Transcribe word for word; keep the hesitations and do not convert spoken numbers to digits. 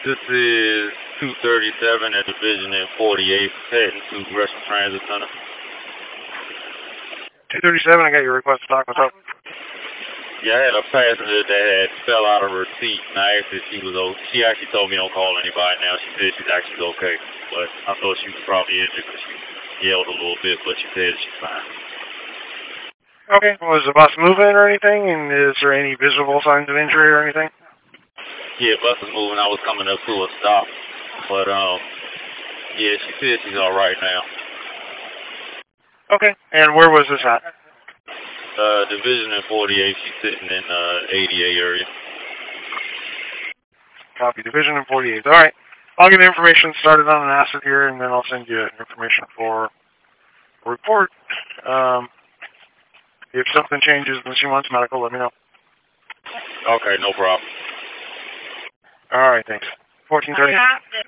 This is two thirty-seven at Division and forty-eighth, heading to Gresham Transit Center. two thirty-seven, I got your request to talk. What's up? Yeah, I had a passenger that had fell out of her seat, and I asked if she was okay. She actually told me don't call anybody now. She said she's actually okay, but I thought she was probably injured because she yelled a little bit, but she said she's fine. Okay. Was the bus moving or anything, and is there any visible signs of injury or anything? Yeah, bus was moving. I was coming up to a stop, but um, yeah, she said she's all right now. Okay. And where was this at? Uh, Division and forty-eight. She's sitting in uh A D A area. Copy. Division and forty-eight. All right. I'll get information started on an asset here, and then I'll send you information for a report. Um, if something changes when she wants medical, let me know. Okay, no problem. All right. Thanks. fourteen thirty.